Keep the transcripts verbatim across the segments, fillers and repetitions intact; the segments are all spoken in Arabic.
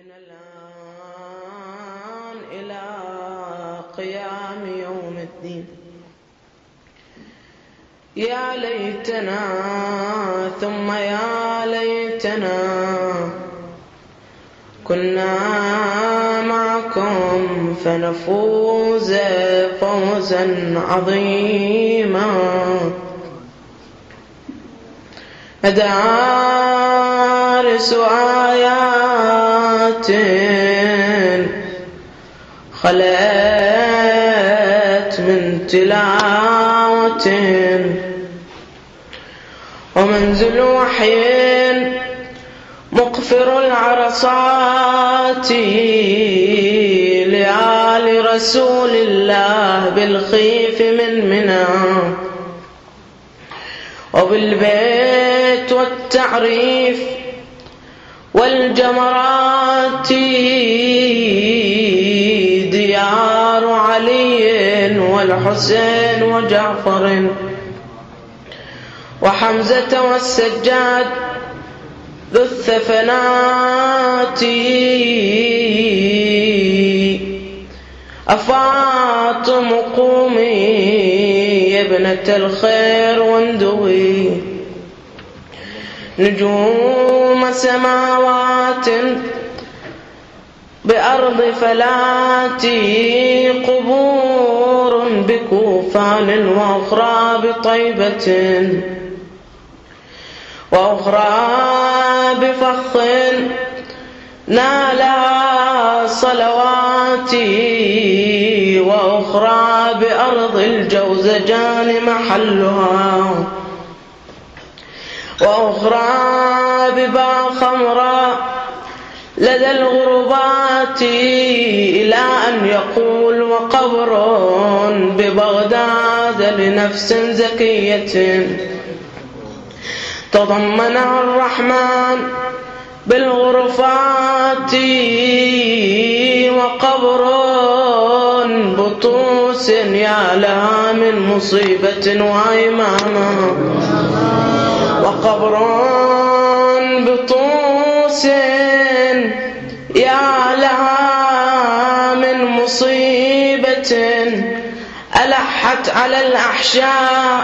من الآن إلى قيام يوم الدين. يا ليتنا ثم يا ليتنا كنا معكم فنفوز فوزا عظيما. مدارس آيات خلت من تلاوة ومنزل وحي مقفر العرصات لآل رسول الله بالخيف من منى وبالبيت والتعريف والجمرات ديار علي والحسين وجعفر وحمزة والسجاد ذو الثفنات. أفاطم قومي يا ابنة الخير واندوي نجوم سماوات بأرض فلاتي قبور بكوفان وأخرى بطيبة وأخرى بفخ نالا صلواتي وأخرى بأرض الجوزجان محلها وأخرى ببا خمراء لدى الغربات إلى أن يقول وقبر ببغداد لنفس زكية تضمنها الرحمن بالغرفات وقبر بطوس يا لها من مصيبة وإمامة وقبر بطوس يا لها من مصيبة ألحت على الأحشاء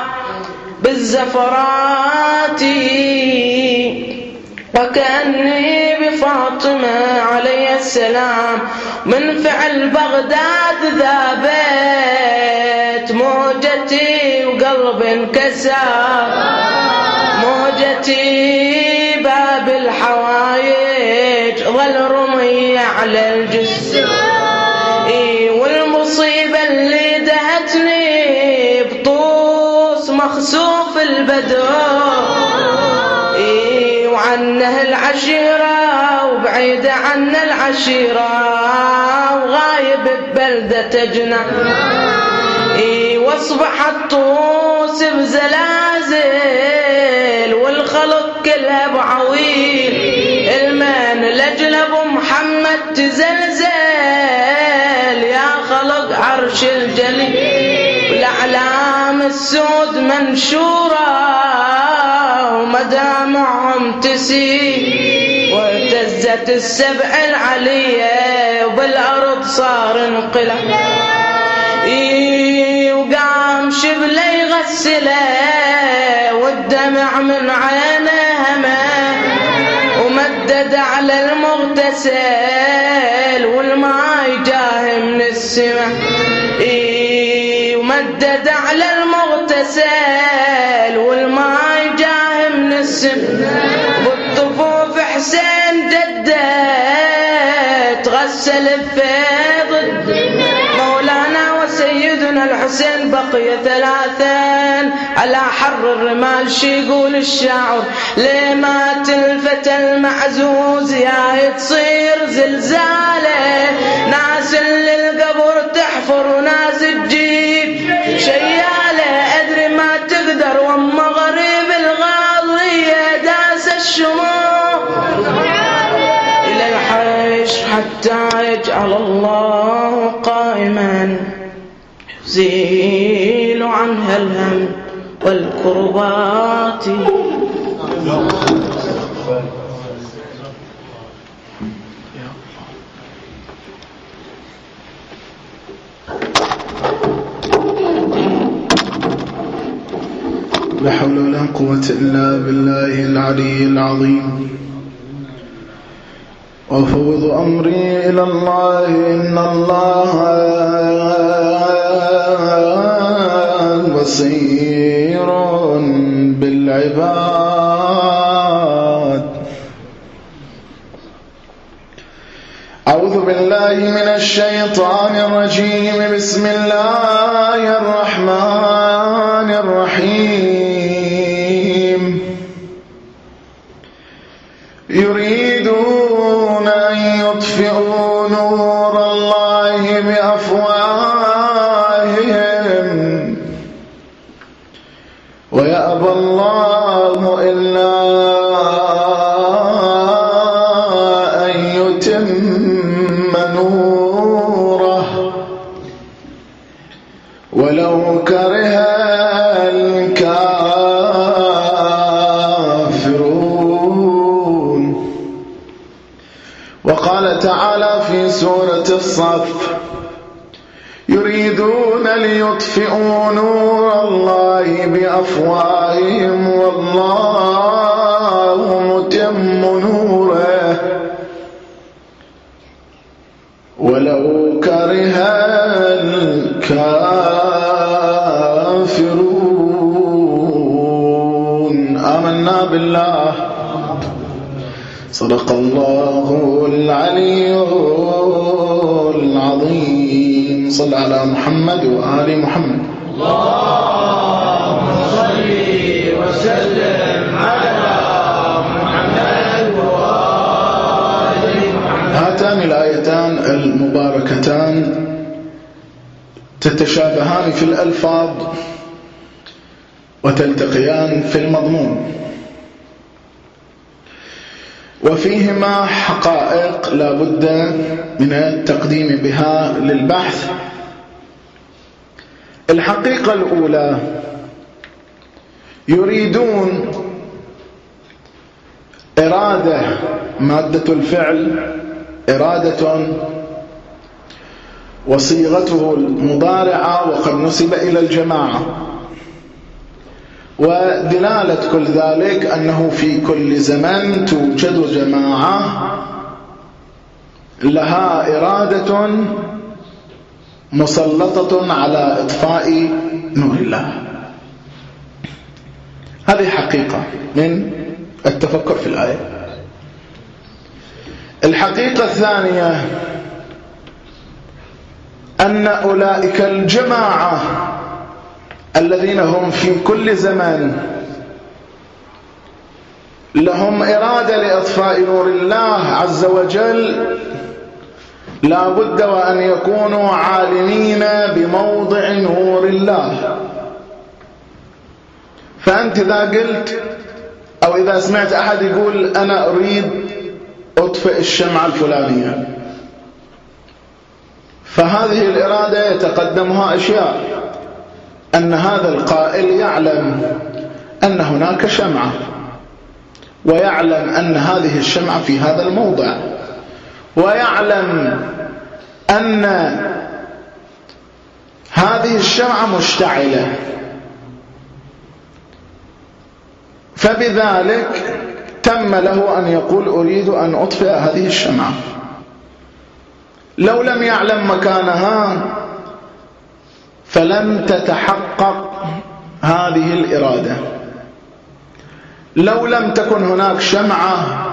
بالزفرات وكأني بفاطمة عليه السلام من فعل بغداد ذابت موجتي وقلب انكسر موجتي باب الحوايج ظل رمي على الجسر والمصيبة اللي دهتني بطوس مخسوف البدر وعنه العشيرة وبعيد عن العشيرة وغايب ببلدة جنة واصبح الطوس بزلازل والخلق كلها بعويل المن لجل ابو محمد تزلزل يا خلق عرش الجليل والأعلام السود منشورة ومدامعهم تسيل واهتزت السبع العلية وبالأرض صار انقلع وقام شبله يغسله والدمع من عينه همه ومدد على المغتسل والماء جاه من السماء ومدد على المغتسل والماء جاه من السماء بالطفوف حسين جده تغسل بفيض مولانا وسيدنا الحسين بقي ثلاثا على حر الرمال. شي يقول الشاعر لما تلفت المعزوز يا تصير زلزاله ناس للقبر تحفر وناس تجيب شياله أدري ما تقدر وما غريب الغاضية داس الشموع إلى الحيش حتى يجعل الله قائما يزيل عنها الهم والكربات. لا حول ولا قوة إلا بالله العلي العظيم. وأفوض أمري إلى الله إن الله بصير بالعباد. أعوذ بالله من الشيطان الرجيم. بسم الله الرحمن الرحيم. يريدون أن يطفئوا نور الله بأفواههم ويأبى الله إلا أن يتم نوره ولو كره الكافرون. وقال تعالى في سورة الصف: يريدون ليطفئوا نور الله بأفواههم والله متم نوره ولو كره الكافرون. آمنا بالله. صدق الله العلي العظيم. صل على محمد وآل محمد. اللهم صل وسلم على محمد وآل محمد. هاتان الآيتان المباركتان تتشابهان في الألفاظ وتلتقيان في المضمون، وفيهما حقائق لا بد من التقديم بها للبحث. الحقيقة الأولى: يريدون إرادة، مادة الفعل إرادة، وصيغته المضارعة وقد نسب إلى الجماعة، ودلالة كل ذلك أنه في كل زمن توجد جماعة لها إرادة مسلطة على إطفاء نور الله. هذه حقيقة من التفكر في الآية. الحقيقة الثانية أن أولئك الجماعة الذين هم في كل زمان لهم إرادة لإطفاء نور الله عز وجل لا بد وأن يكونوا عالمين بموضع نور الله. فأنت إذا قلت أو إذا سمعت أحد يقول أنا أريد أطفئ الشمعة الفلانية، فهذه الإرادة يتقدمها أشياء: أن هذا القائل يعلم أن هناك شمعة، ويعلم أن هذه الشمعة في هذا الموضع، ويعلم أن هذه الشمعة مشتعلة، فبذلك تم له أن يقول أريد أن أطفئ هذه الشمعة. لو لم يعلم مكانها فلن تتحقق هذه الإرادة. لو لم تكن هناك شمعة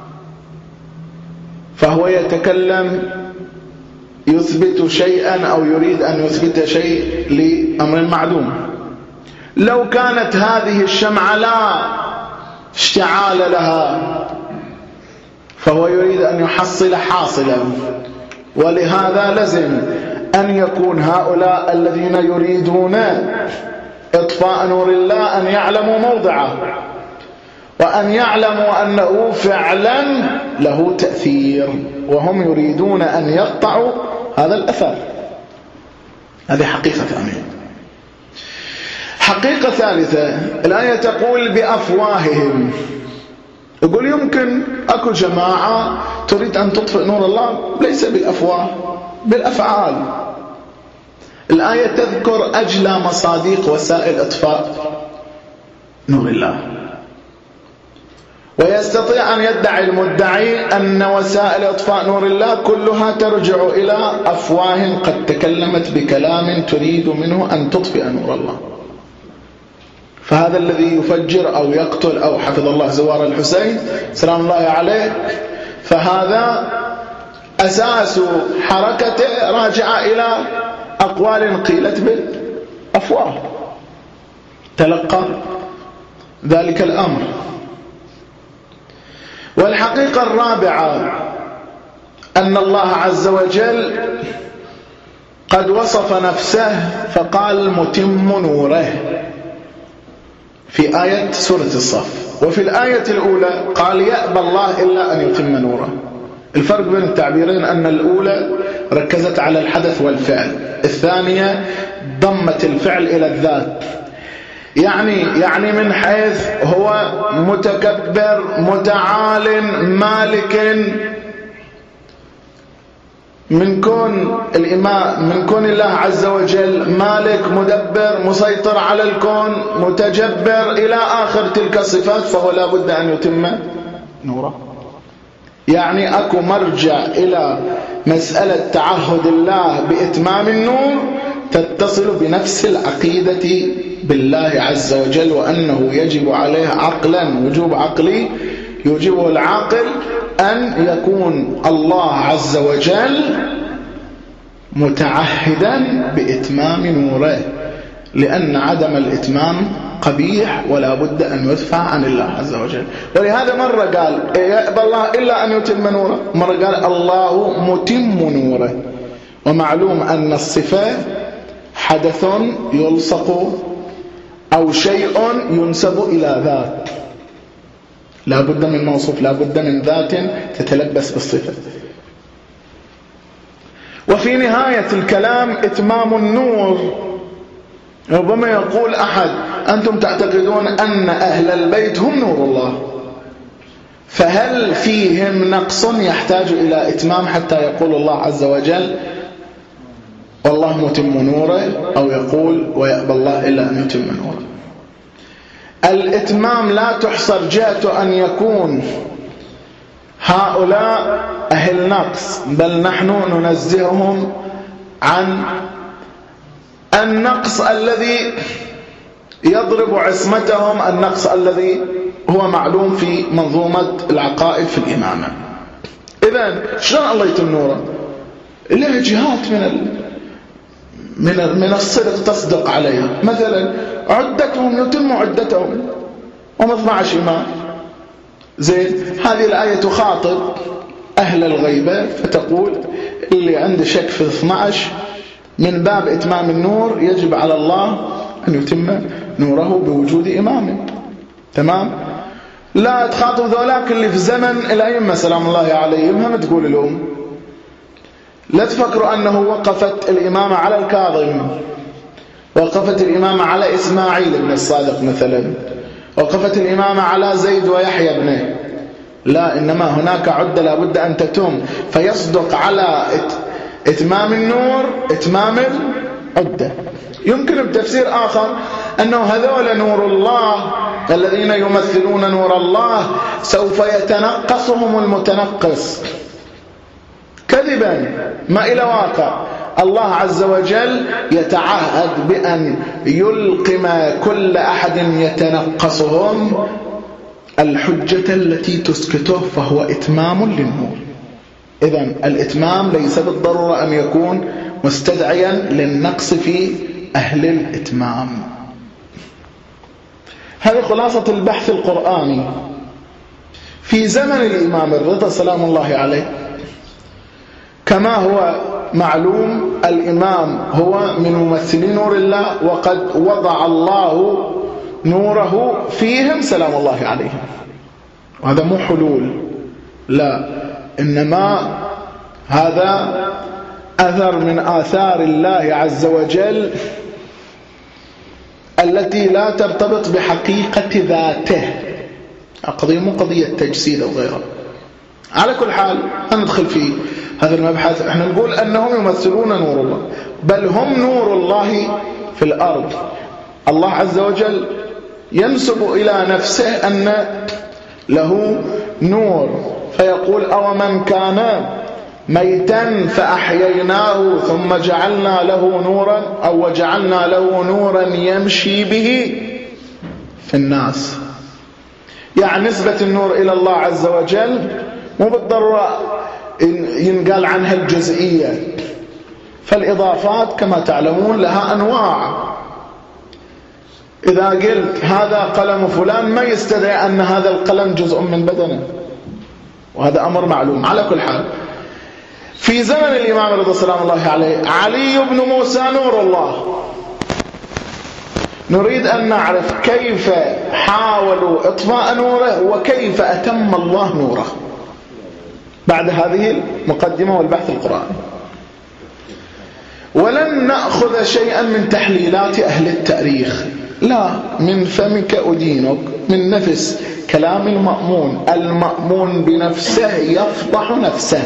فهو يتكلم يثبت شيئا أو يريد أن يثبت شيء لأمر معدوم. لو كانت هذه الشمعة لا اشتعال لها فهو يريد أن يحصل حاصلا، ولهذا لزم أن يكون هؤلاء الذين يريدون إطفاء نور الله أن يعلموا موضعه، وأن يعلموا أنه فعلا له تأثير، وهم يريدون أن يقطعوا هذا الأثر. هذه حقيقة ثانية. حقيقة ثالثة: الآية تقول بأفواههم، يقول يمكن أكو جماعة تريد أن تطفئ نور الله ليس بالأفواه، بالأفعال. الآية تذكر أجلى مصادق وسائل إطفاء نور الله، ويستطيع أن يدعي المدعي أن وسائل إطفاء نور الله كلها ترجع إلى أفواه قد تكلمت بكلام تريد منه أن تطفئ نور الله. فهذا الذي يفجر أو يقتل أو حفظ الله زوار الحسين سلام الله عليه، فهذا أساس حركته راجعة إلى أقوال قيلت بالأفواه، تلقى ذلك الأمر. والحقيقة الرابعة أن الله عز وجل قد وصف نفسه فقال متم نوره في آية سورة الصف، وفي الآية الأولى قال يأبى الله إلا أن يتم نوره. الفرق بين التعبيرين أن الأولى ركزت على الحدث والفعل، الثانية ضمت الفعل إلى الذات. يعني يعني من حيث هو متكبر متعال مالك، من كون الإمام من كون الله عز وجل مالك مدبر مسيطر على الكون متجبر إلى آخر تلك الصفات، فهو لا بد أن يتم نوره. يعني أكو مرجع إلى مسألة تعهد الله بإتمام النور تتصل بنفس العقيدة بالله عز وجل، وأنه يجب عليه عقلا وجوب عقلي يوجبه العاقل أن يكون الله عز وجل متعهدا بإتمام نوره، لأن عدم الإتمام قبيح ولا بد أن يدفع عن الله عز وجل. ولهذا مرة قال يأبى الله إلا أن يتم نوره، مرة قال الله متم نوره. ومعلوم أن الصفة حدث يلصق أو شيء ينسب إلى ذات، لا بد من موصوف، لا بد من ذات تتلبس بالصفة. وفي نهاية الكلام إتمام النور، ربما يقول أحد أنتم تعتقدون أن أهل البيت هم نور الله، فهل فيهم نقص يحتاج إلى إتمام حتى يقول الله عز وجل والله متم نوره، أو يقول ويأبى الله إلا أن يتم نوره؟ الإتمام لا تحصر جهة أن يكون هؤلاء أهل نقص، بل نحن ننزههم عن النقص الذي يضرب عصمتهم، النقص الذي هو معلوم في منظومة العقائد في الإمامة. إذن شلون الله يتم نوره؟ له جهات من ال... من من الصدق تصدق عليها. مثلا عدتهم يتم عدتهم هم اثني عشر إمام، زين. هذه الآية تخاطب أهل الغيبة فتقول اللي عنده شك في اثني عشر من باب إتمام النور يجب على الله أن يتم نوره بوجود إمامه، تمام. لا تخاطب ذولاك اللي في زمن الأئمة سلام الله عليهم، هم تقول لهم لا تفكروا أنه وقفت الإمامة على الكاظم، وقفت الإمامة على إسماعيل بن الصادق مثلا، وقفت الإمامة على زيد ويحيى بنه، لا، إنما هناك عدة لا بد أن تتم، فيصدق على إتمام النور إتمام العدة. يمكن بتفسير آخر أنه هذول نور الله الذين يمثلون نور الله سوف يتنقصهم المتنقص كذبا ما إلى واقع. الله عز وجل يتعهد بأن يلقم كل أحد يتنقصهم الحجة التي تسكته، فهو إتمام للنور. إذن الإتمام ليس بالضرورة أن يكون مستدعيا للنقص في أهل الإتمام. هذه خلاصة البحث القرآني. في زمن الإمام الرضا سلام الله عليه كما هو معلوم الإمام هو من ممثلي نور الله، وقد وضع الله نوره فيهم سلام الله عليهم. وهذا مو حلول، لا، إنما هذا أثر من آثار الله عز وجل التي لا ترتبط بحقيقة ذاته، قضية مو قضية تجسيد أو غيرها. على كل حال ندخل في هذا المبحث. احنا نقول أنهم يمثلون نور الله، بل هم نور الله في الأرض. الله عز وجل ينسب إلى نفسه أن له نور، فيقول أو من كان ميتا فأحييناه ثم جعلنا له نورا أو وجعلنا له نورا يمشي به في الناس. يعني نسبة النور إلى الله عز وجل مو بالضرورة ينقال عنها الجزئية، فالإضافات كما تعلمون لها أنواع. إذا قلت هذا قلم فلان ما يستدعي أن هذا القلم جزء من بدنه، وهذا أمر معلوم. على كل حال في زمن الإمام رضي سلام الله عليه علي بن موسى نور الله. نريد أن نعرف كيف حاولوا إطفاء نوره وكيف أتم الله نوره بعد هذه المقدمة والبحث القرآني. ولن نأخذ شيئا من تحليلات أهل التاريخ، لا، من فمك أدينك، من نفس كلام المأمون. المأمون بنفسه يفضح نفسه.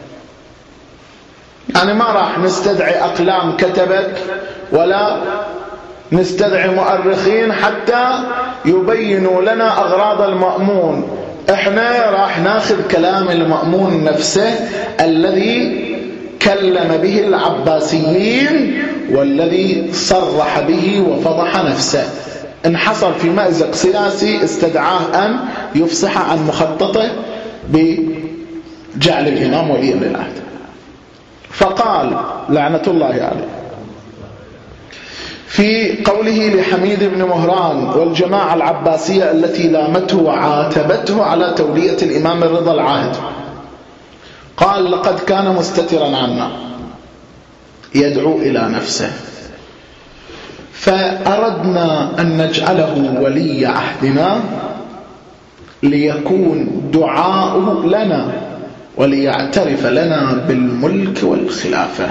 يعني ما راح نستدعي أقلام كتبت ولا نستدعي مؤرخين حتى يبينوا لنا أغراض المأمون. احنا راح ناخذ كلام المأمون نفسه الذي كلم به العباسيين والذي صرح به وفضح نفسه. ان حصل في مأزق سياسي استدعاه أن يفصح عن مخططه بجعل الإمام وليا للعهد. فقال لعنة الله عليه في قوله لحميد بن مهران والجماعة العباسية التي لامته وعاتبته على تولية الإمام الرضا العاهد، قال لقد كان مستترا عنا يدعو إلى نفسه، فأردنا أن نجعله ولي عهدنا ليكون دعاؤه لنا وليعترف لنا بالملك والخلافة.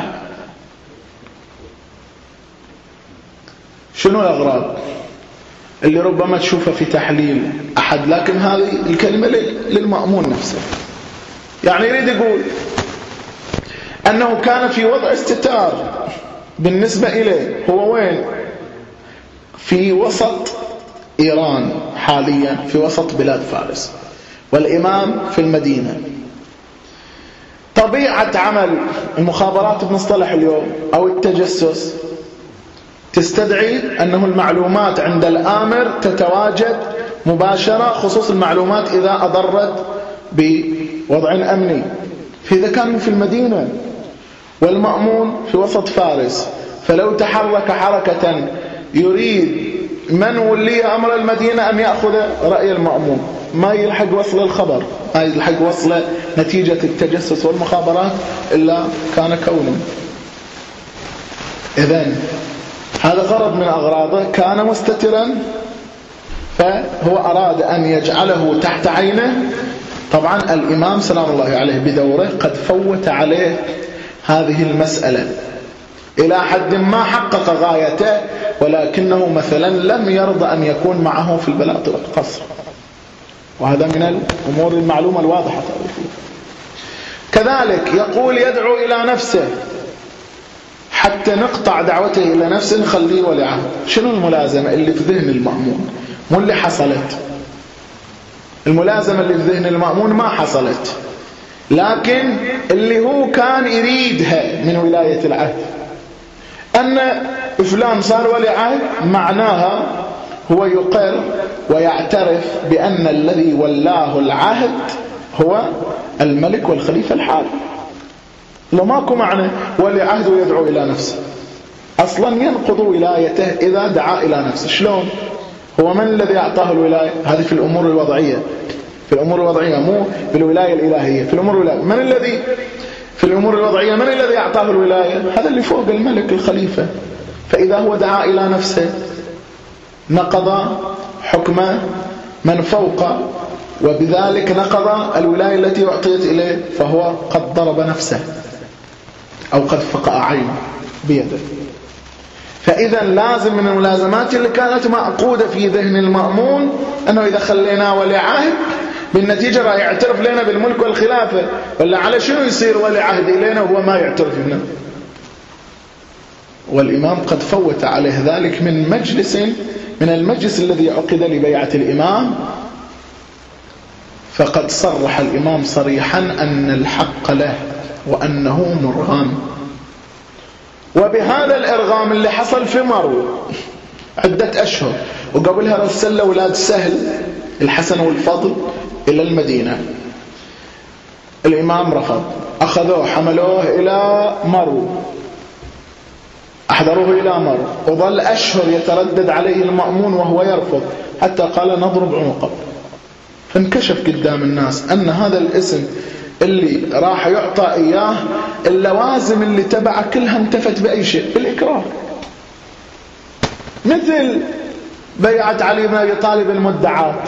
شنو الأغراض اللي ربما تشوفها في تحليل أحد، لكن هذه الكلمة للمأمون نفسه. يعني يريد يقول أنه كان في وضع استتار بالنسبة إليه. هو وين؟ في وسط إيران حاليا، في وسط بلاد فارس، والإمام في المدينة. طبيعة عمل المخابرات بمصطلح اليوم أو التجسس تستدعي أنه المعلومات عند الآمر تتواجد مباشرة، خصوص المعلومات إذا أضرت بوضع أمني. فإذا كان في المدينة والمأمون في وسط فارس، فلو تحرك حركة يريد من ولي أمر المدينة أن يأخذ رأي المأمون، ما يلحق وصل الخبر، ما يلحق وصل نتيجة التجسس والمخابرات إلا كان كونه. إذن هذا غرض من أغراضه، كان مستترا فهو أراد أن يجعله تحت عينه. طبعا الإمام سلام الله عليه بدوره قد فوت عليه هذه المسألة إلى حد ما حقق غايته، ولكنه مثلا لم يرضى أن يكون معه في البلاط والقصر، وهذا من الأمور المعلومة الواضحة. كذلك يقول يدعو إلى نفسه، حتى نقطع دعوته إلى نفسه نخليه ولي عهد. شنو الملازمة اللي في ذهن المأمون؟ مو اللي حصلت. الملازمة اللي في ذهن المأمون ما حصلت، لكن اللي هو كان يريدها من ولاية العهد، أن فلان صار ولي عهد، معناها هو يقر ويعترف بأن الذي ولاه العهد هو الملك والخليفة الحالي. لو ماكو معنى ولي عهد ويدعو إلى نفسه، أصلا ينقض ولايته إذا دعا إلى نفسه. شلون؟ هو من الذي أعطاه الولاية؟ هذه في الأمور الوضعية، في الأمور الوضعية، مو في الولاية الإلهية. في الأمور الولاية من الذي في الأمور الوضعية من الذي أعطاه الولاية؟ هذا اللي فوق الملك الخليفة. فإذا هو دعا إلى نفسه نقض حكم من فوق، وبذلك نقض الولاية التي أعطيت إليه، فهو قد ضرب نفسه أو قد فقع عينه بيده. فإذا لازم من الملازمات اللي كانت معقودة في ذهن المأمون أنه إذا خليناه ولي عهد بالنتيجة راح يعترف لنا بالملك والخلافة، ولا على شنو يصير ولي عهد إلينا وهو ما يعترف لنا؟ والإمام قد فوت عليه ذلك من مجلس من المجلس الذي عقد لبيعة الإمام، فقد صرح الإمام صريحا أن الحق له وأنه مرغم. وبهذا الإرغام اللي حصل في مرو عدة أشهر، وقبلها رسل أولاد سهل الحسن والفضل إلى المدينة، الإمام رفض، أخذوه حملوه إلى مرو، أحضروه إلى مرو، وظل أشهر يتردد عليه المأمون وهو يرفض، حتى قال نضرب عنقه. فانكشف قدام الناس أن هذا الاسم اللي راح يعطى إياه اللوازم اللي تبع كلها انتفت بأي شيء، بالإكراه، مثل بيعة علي بن أبي طالب المدعاة،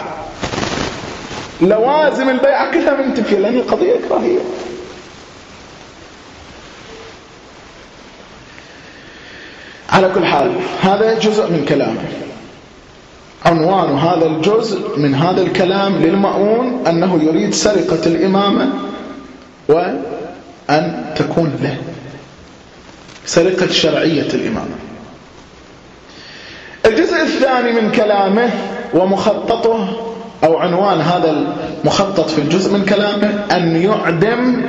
لوازم البيعة كلها منتفية لأن القضية إكراهية. على كل حال هذا جزء من كلامه. عنوان هذا الجزء من هذا الكلام للمأمون أنه يريد سرقة الإمامة وأن تكون له، سرقة شرعية الإمامة. الجزء الثاني من كلامه ومخططه أو عنوان هذا المخطط في الجزء من كلامه أن يعدم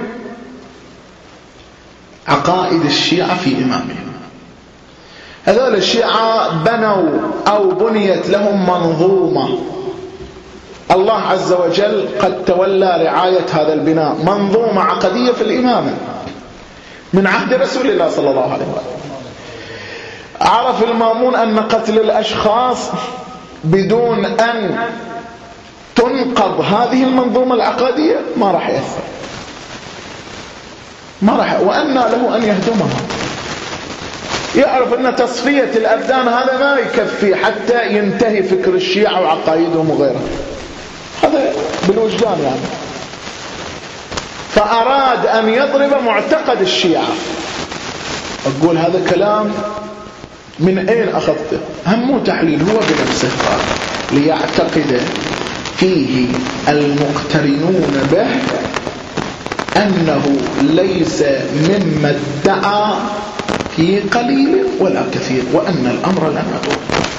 عقائد الشيعة في إمامهم. هذول الشيعة بنوا أو بنيت لهم منظومة، الله عز وجل قد تولى رعاية هذا البناء، منظومة عقدية في الإمامة من عهد رسول الله صلى الله عليه وسلم. عرف المأمون أن قتل الأشخاص بدون أن تنقض هذه المنظومة العقدية ما راح يأثر، ما راح، وأن له أن يهدمها. يعرف أن تصفية الأبدان هذا ما يكفي حتى ينتهي فكر الشيعة وعقائدهم وغيرها، هذا بالوجدان يعني. فأراد أن يضرب معتقد الشيعة. أقول هذا كلام من أين أخذته؟ هم تحليل هو بنفسه قال ليعتقد فيه المقترنون به أنه ليس مما ادعى في قليل ولا كثير، وأن الأمر لم يطول.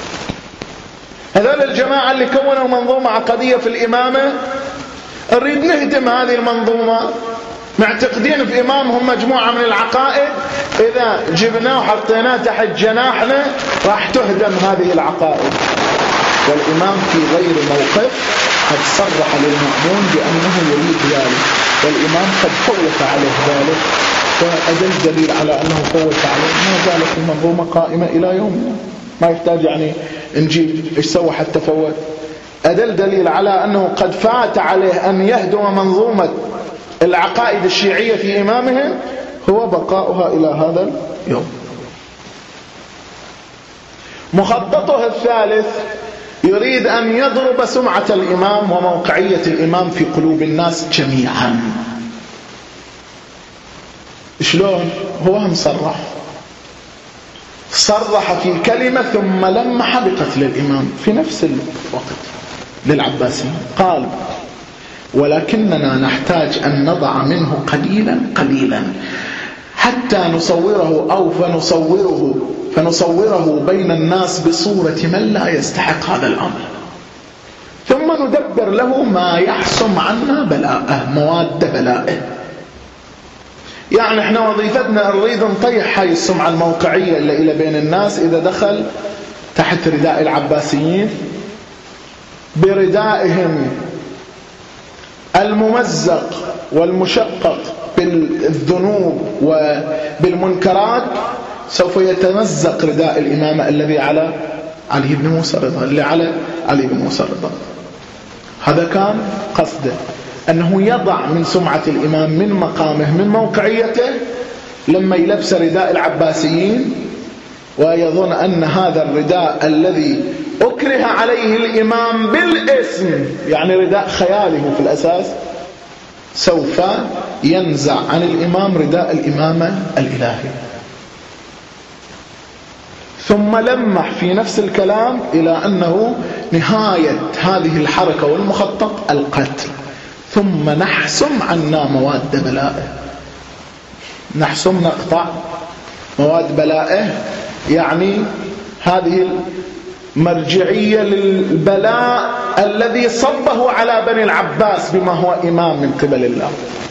هذول الجماعة اللي كونوا منظومة عقدية في الإمامة نريد نهدم هذه المنظومة، معتقدين في إمامهم مجموعة من العقائد، إذا جبناه وحطيناه تحت جناحنا راح تهدم هذه العقائد. والإمام في غير موقف قد صرح للمأمون بأنه يريد ذلك، والإمام قد فوت عليه ذلك، فأدل دليل على أنه فوت عليه ما زالت المنظومة قائمة إلى يومنا، ما يحتاج يعني نجيب إيش سوى حتى فوت. أدل دليل على أنه قد فات عليه أن يهدم منظومة العقائد الشيعية في إمامهم هو بقاؤها إلى هذا اليوم. مخططه الثالث يريد أن يضرب سمعة الإمام وموقعية الإمام في قلوب الناس جميعا. شلون؟ هو هم صرح صرح في كلمة ثم لمح بقتل الإمام في نفس الوقت للعباسي، قال ولكننا نحتاج أن نضع منه قليلا قليلا حتى نصوره أو فنصوره فنصوره بين الناس بصورة من لا يستحق هذا الأمر، ثم ندبر له ما يحسم عنا بلاءه، مواد بلائه. يعني احنا وظيفتنا نريد نطيح هاي السمعة الموقعية اللي إلى بين الناس إذا دخل تحت رداء العباسيين بردائهم الممزق والمشقق بالذنوب وبالمنكرات، سوف يتمزق رداء الإمامة الذي على علي بن موسى رضا اللي على علي بن موسى رضا. هذا كان قصده، أنه يضع من سمعة الإمام من مقامه من موقعيته لما يلبس رداء العباسيين ويظن أن هذا الرداء الذي أكره عليه الإمام بالاسم، يعني رداء خياله في الأساس، سوف ينزع عن الإمام رداء الإمامة الإلهي. ثم لمح في نفس الكلام إلى أنه نهاية هذه الحركة والمخطط القتل، ثم نحسم عنا مواد بلائه. نحسم نقطع مواد بلائه، يعني هذه المرجعية للبلاء الذي صبه على بني العباس بما هو إمام من قبل الله.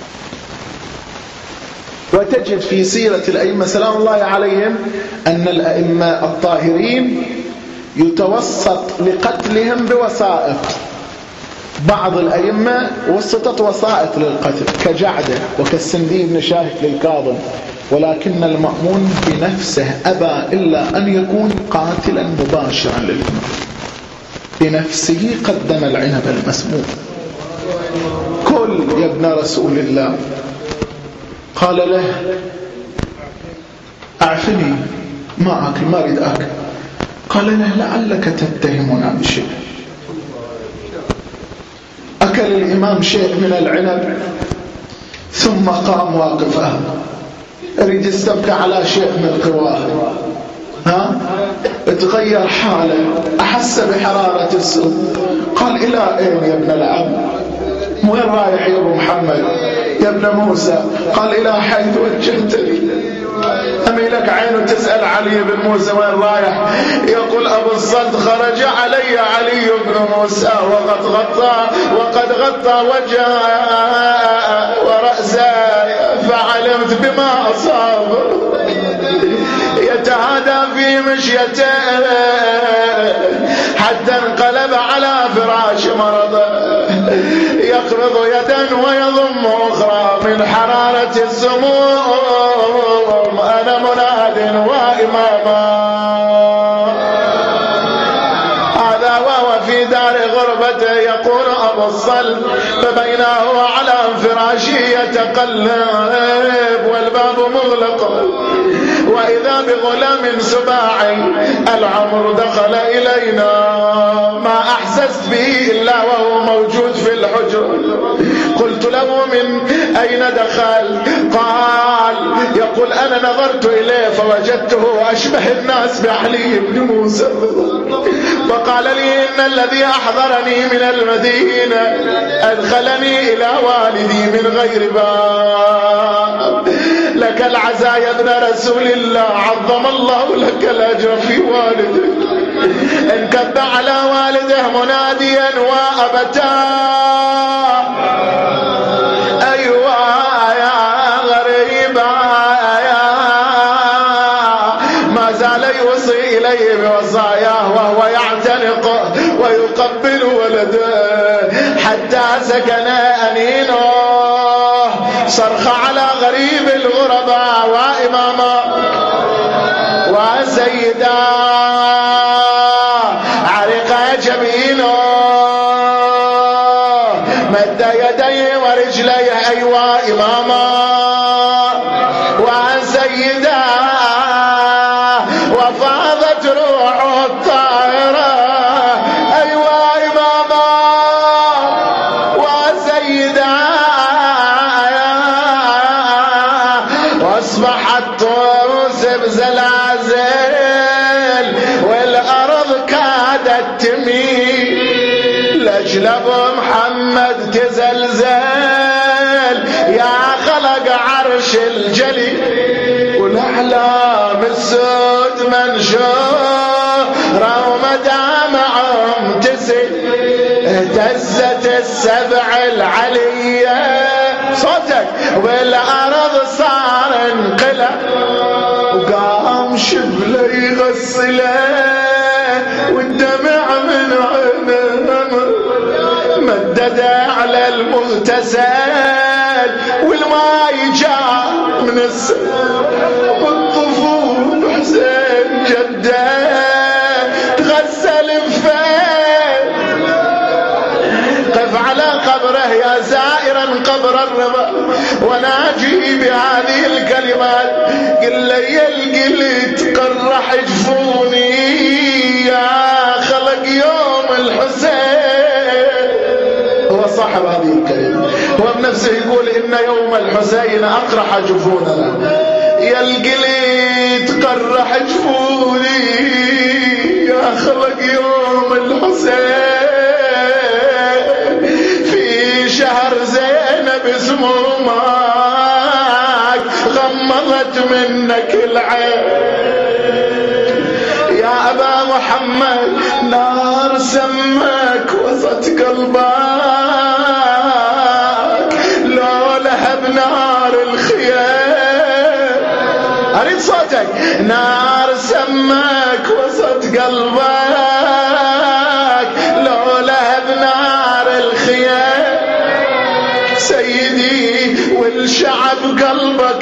وتجد في سيرة الأئمة سلام الله عليهم أن الأئمة الطاهرين يتوسط لقتلهم بوسائط. بعض الأئمة وسطت وسائط للقتل كجعدة وكالسندي بن شاهك للكاظم، ولكن المأمون بنفسه أبى إلا أن يكون قاتلا مباشرا للإمام، بنفسه قدم العنب المسموم. كل يا ابن رسول الله. قال له أعفني ما أكل، ما أريد أكل. قال له لعلك تتهمنا بشيء. أكل الإمام شيء من العنب ثم قام واقفا، أريد يستبكى على شيء من قواه، ها تغير حاله، أحس بحرارة السوء. قال إلى أين يا ابن العم؟ وين رايح يا أبو محمد يا ابن موسى؟ قال إلى حيث وجهتني. أميلك عينه تسأل علي بن موسى وين رايح؟ يقول أبو الصلت خرج علي علي بن موسى وقد غطى وقد غطى وجهه ورأسه، فعلمت بما أصاب. يتهادى في مشيته حتى انقلب على فراش مرضه، يقبض يدا ويضم أخرى من حرارة السموم. أنا مناد وإماما. هذا وهو في دار غربته يقول أبو الصلب فبينه هو على فراشه يتقلب والباب مغلق، وإذا بغلام سباعي العمر دخل إلينا، ما أحسست به إلا وهو موجود في الحجر. قلت له من أين دخل؟ قال يقول أنا نظرت إليه فوجدته أشبه الناس بعلي بن موسى، فقال لي إن الذي أحضرني من المدينة أدخلني إلى والدي من غير باب. لك العزاء يا ابن رسول الله، عظم الله لك الأجر في والدك. انكب على والده مناديا وأبتاه، أيوة يا غريبا، ما زال يوصي إليه بوصاياه وهو يعتنق ويقبل ولده حتى سكن أنينه. صرخ على غريب الغرباء وإماما وسيدا، عرق جبينه، مد يديه ورجليه أيوا إماما وسيدا، وفاضت روحه الطائرة أيوا إماما وسيدا، واصبحت طوس بزلازل والأرض كادت تميل لأجل أبو محمد تزلزل. يا خلق عرش الجلي والأحلام السود منشورة ومدامعهم تسل، اهتزت السبع العلية صوتك والأرض صار انقلب، وقام شبله يغسله والدمع من عينه مدده على المغتسل، والماء جاء من السماء والطفول حسين جده تغسل بفين. قف على قبره يا زائرا قبر الرضا وناجي بهذه الكلمات، قل لي القلت قرح جفوني يا خلق يوم الحسين. هو صاحب هذه الكلمة، هو بنفسه يقول إن يوم الحسين أقرح جفوننا. يا القليد قرح جفوني يا خلق يوم الحسين في شهر زينب سمومك غمضت منك العين يا أبا محمد نار سمك وسط قلبك لو لهب نار الخيام أريد صوتك نار سمك وسط قلبك لو لهب نار الخيام سيدي والشعب قلبك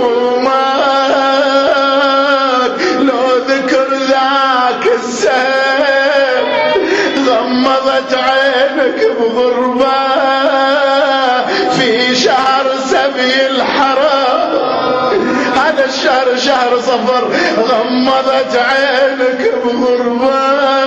سمومك لو ذكر ذاك السهل غمضت عينك بغربة في شهر سبي الحرام هذا الشهر شهر صفر غمضت عينك بغربة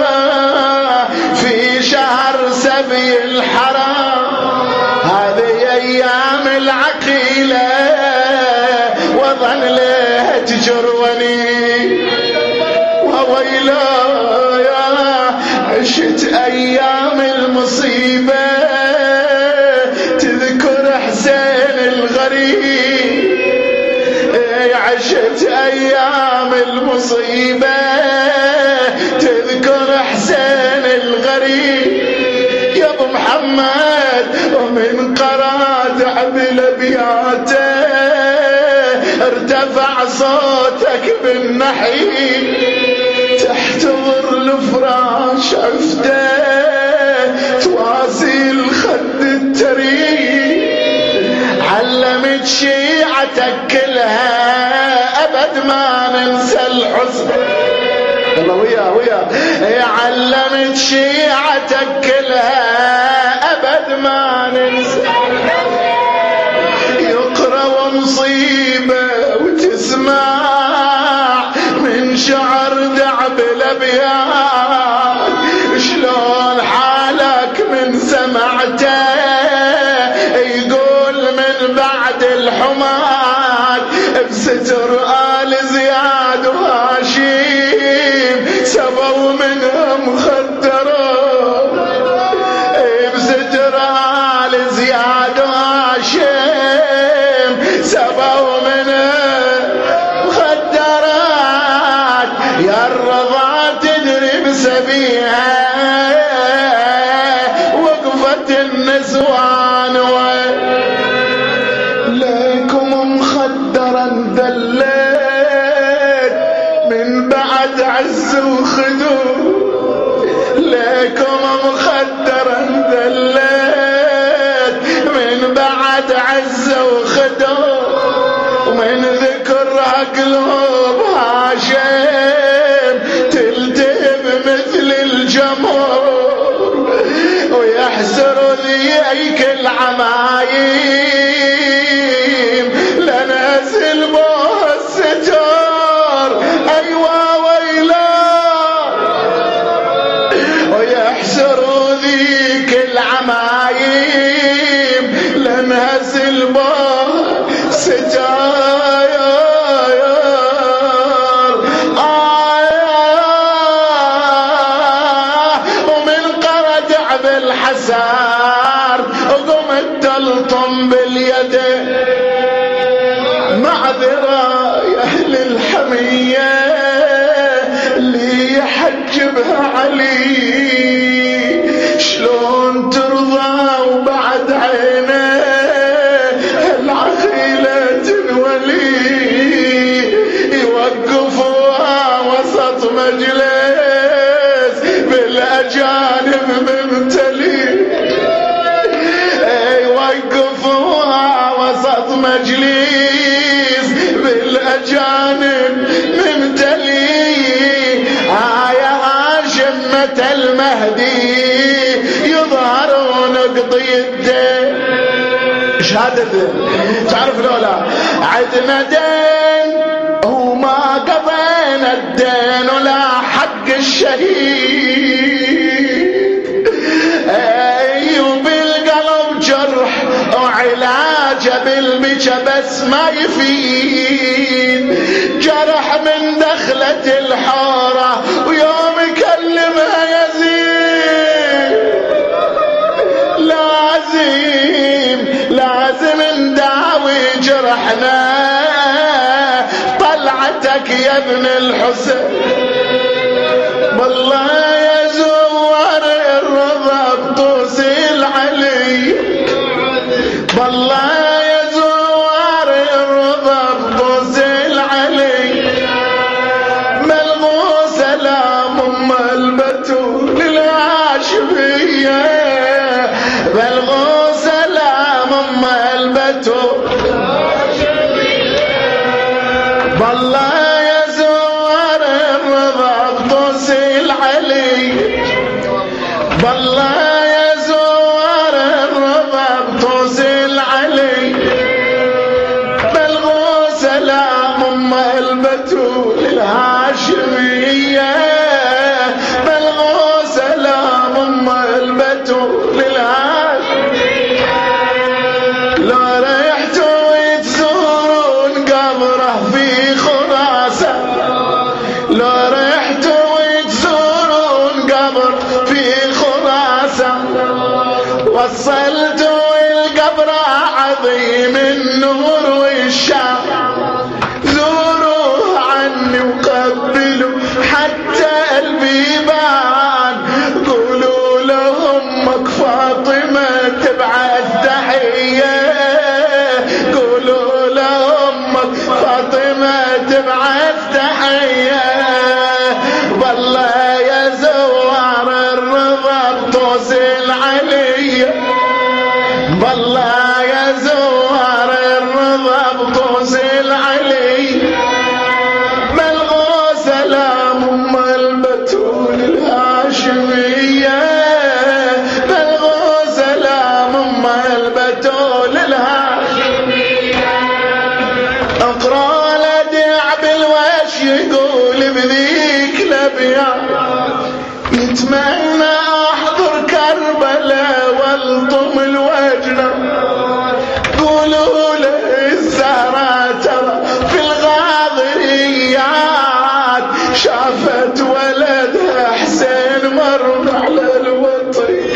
في شهر سبي الحرام هذه أيام العقيلة وظن لها تجروني وويلا يا عشت أيام المصيبة تذكر حسين الغريب عشت أيام المصيبة تذكر حسين الغريب يا أبو محمد ومن قرات عبل أبياته ارتفع صوتك بالنحيب تحتضر الفراش عفته تواسي الخد التريب علمت شيعتك كلها أبد ما ننسى الحزن الله ويا ويا علمت شيعتك كلها أبد ما ننسى يقرأ مصيبة وتسمع من شعر دعب الأبيات شلون حالك من سمعته يقول من بعد الحماد بستر آل زياد وهاشم سبوا منهم مخدرات بستر آل زياد وهاشم سبوا منهم مخدرات يا الرضا تدري بسبيها وقفت النسوان لكم مخدرا دليت من بعد عز وخدود لكم مخدرا دليت من بعد عز وخدود ومن ذكرها قلوب هاشم تلتهب مثل الجمر ويحسر ذيك العمايم لنزل بوه الستار أيوة ويلا ويحسر ذيك العمايم لنزل بوه ستار بالحسار وقمت تلطم باليد معذرة يا أهل الحمية اللي يحجبها علي شلون ترضى وبعد عينه العقيلة تنولي يوقفوها وسط مجلس بالأجانب ممتلي يوقفوها وسط مجلس بالأجانب ممتلي آية هاشمة المهدي يظهرون قضي الدين شهادة تعرف لولا عدنا دين وما قضينا الدين ولا حق الشهيد ايوب بالقلب جرح وعلاجه بالبكى بس ما يفيد جلست الحارة ويوم يكلمها يزيد لازم لازم نداوي جرحنا طلعتك يا ابن الحسين والله يا زوار الرضا بطوس العلي والله يا زوار الرضا بطوس العلي ملغو سلام ام البتول الهاشمية ملغو سلام ام البتول والله يا زوار الرضا بطوس العلي والله يا زوار الرضا بطوس العلي بلغوا سلام ام البتول الهاشمية بلغوا سلام ام البتول الهاشمية لو ريحتوا تزورون قبره في خراسان لو ريحتوا تزورون قبر في خراسان وصلتوا القبر عظيم النور والشام زوروه عني وقبلوا حتى البيبان قولوا لهم امك فاطمة تبعث تحية قولوا لهم امك فاطمة تبعث تحية والله يا زوار الرضا بطوس العلي والله يا زوار الرضا بطوس العلي ملغو سلام ام البتول الهاشمية ملغو سلام ام البتول الهاشمية اقرا لدع بالوش يقول بذيك الابيات يتمنى احضر كربلاء والطم الوجنة قولوا له الزهرة ترى في الغاضريات شافت ولدها حسين مر على الوطي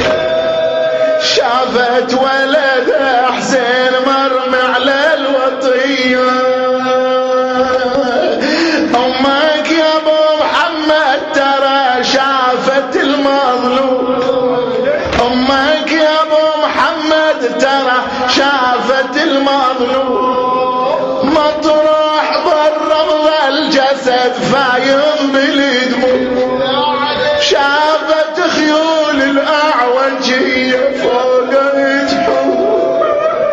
شافت ولدها حسين مر على الوطية امك يا ابو محمد ترى شافت المظلوم امك يا ابو محمد ترى شافت المظلوم مطروح بالروض الجسد فايض بالدموع شافت خيول الاعوجية فوق يتحور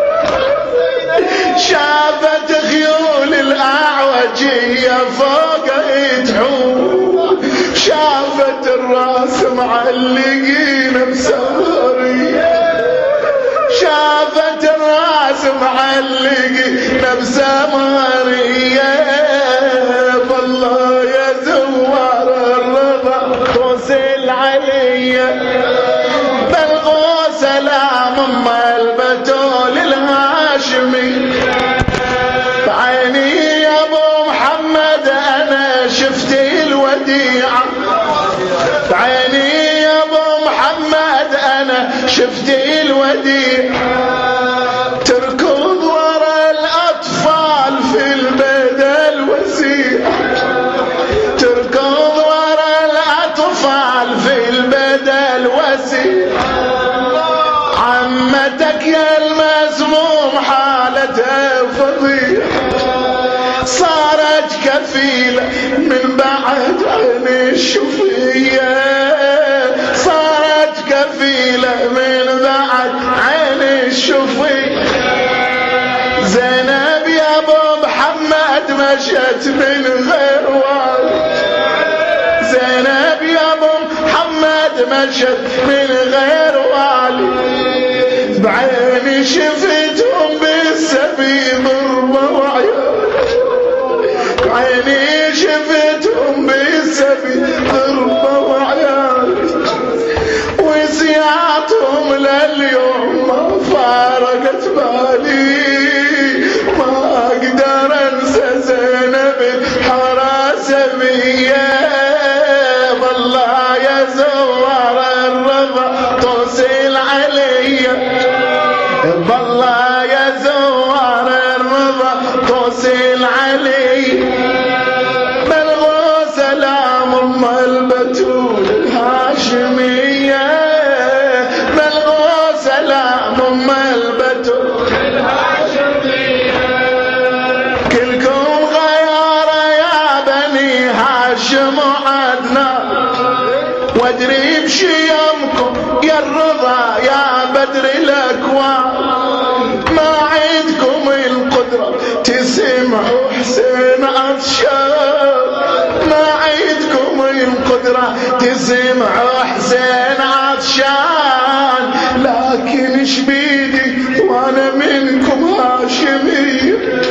شافت خيول الاعوجية فوق يتحور شافت الراس معلقين بسهرية شافت الراس معلقين بسهرية والله يا زوار الرضا طوس العلية بلغوا سلام ام البتول الهاشمي بعيني يا ابو محمد انا شفت الوديعة بعيني يا ابو محمد انا شفت الوديعة تركض ورا الاطفال في البدا الوسيع تركض ورا الاطفال في البدا الوسيع عمتك يا المسموم حالتها فظيعة صارت كفيلة من بعد عين الشفية صارت كفيلة من بعد عين الشفية زينب يا ابو محمد مشت من غير والد زينب يا ابو محمد مشت من غير والد بعيني شفتهم بالسبي ضربة وعيال عيني شفتهم بالسبي ضربة وعيال وسياطهم لليوم ما فارقت بالي ما اقدر انسى زينب حراسة الهاشمية والله يا زوار الرضا توصل علي والله يا زوار الرضا توصل علي بلغوا سلام ام البتول الهاشمية بلغوا سلام ام البتول الهاشمية كلكم غيارة يا بني هاشم وعدنان وادري بشيمكم يا الرضا يا بدر الاكوان ما عندكم القدرة تسمعوا حسين عطشان ما عندكم القدرة تسمعوا حسين عطشان لكن شبيدي وانا منكم هاشمي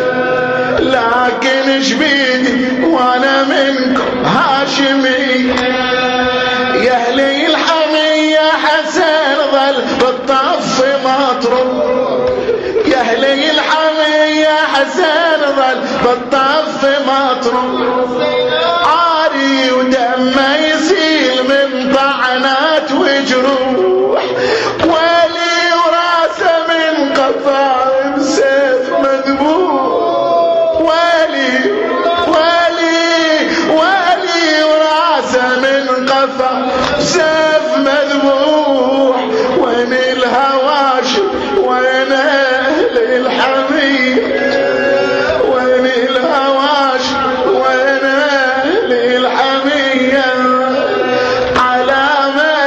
لكن شبيدي وانا منكم هاشمي يا اهلي الحمية حسن ظل بالطف مطروح يا اهلي الحمية حسن ظل بالطف مطروح عاري ودمه يسيل من طعنات وجروح ولي وراسه من قفا بسيف مذبوح ولي ولي ولي وراسه من قفا بسيف مذبوح وين الهواشم وين اهل الحمية وين الهواشم وين اهل الحمية علامة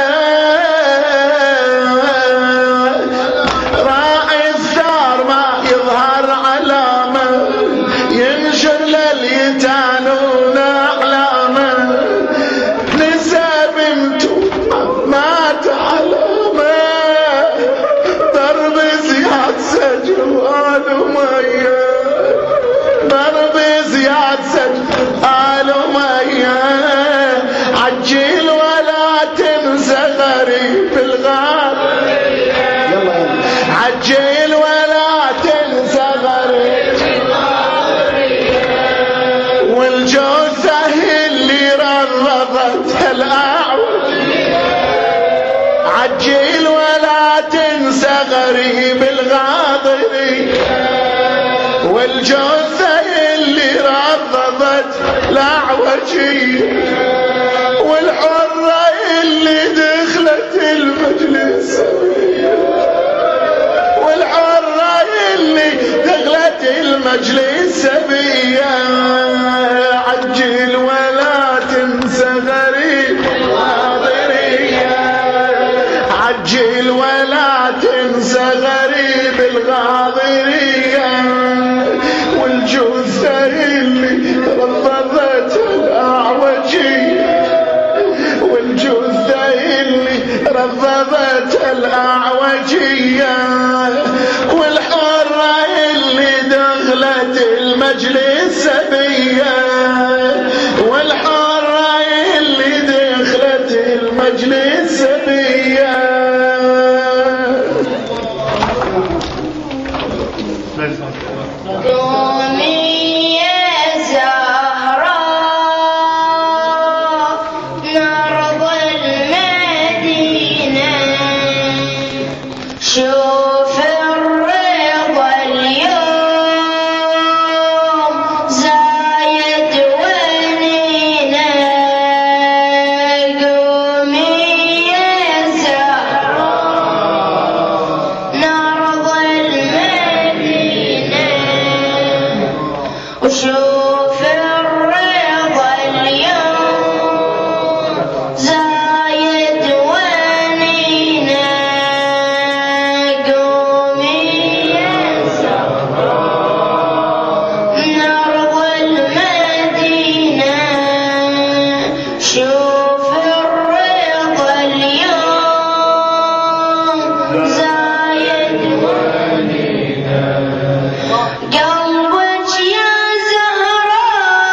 راعي الثار ما يظهر علامة ينشر لليتانون اعلامه نسى بنته مات علامة ضرب زياد سجل آل أمية ضرب زياد سجل آل أمية عجل ولا تنسى غريب الغار عجل ولا تنسى غريب والجوزة اللي ررضت الأعوج عجل ولا تنسى غريب الغاضري والجوزة اللي رضضت الأعوجي والحرة اللي دخلت المجلس والحرة اللي دخلت المجلس سبية عجل ولا تنسى غريب الغاضرية عجل ولا تنسى غريب الغاضرية والجثة اللي رفضت الأعوجية والجثة اللي رفضت الأعوجية والحرة اللي دخلت المجلس سبية والحرة اللي دخلت المجلس سبية قومي يا زهراء نرضى المدينة شوف الرضا اليوم زايد ونينا قومي يا زهراء نرضى المدينة وشوف الرضا اليوم زايد ونينا قومي يا زهراء نرضى المدينة شوف الرضا اليوم زايد ونينا قلبك يا زهراء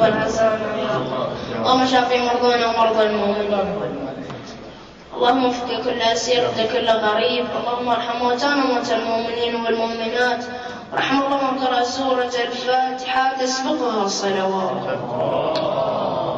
والحسنة اللهم شافي مرضانا ومرضى المؤمنين اللهم افك كل أسير كل غريب اللهم ارحم موتانا وموتى المؤمنين والمؤمنات ورحم اللهم اقرأ سورة الفاتحة تسبقها الصلوات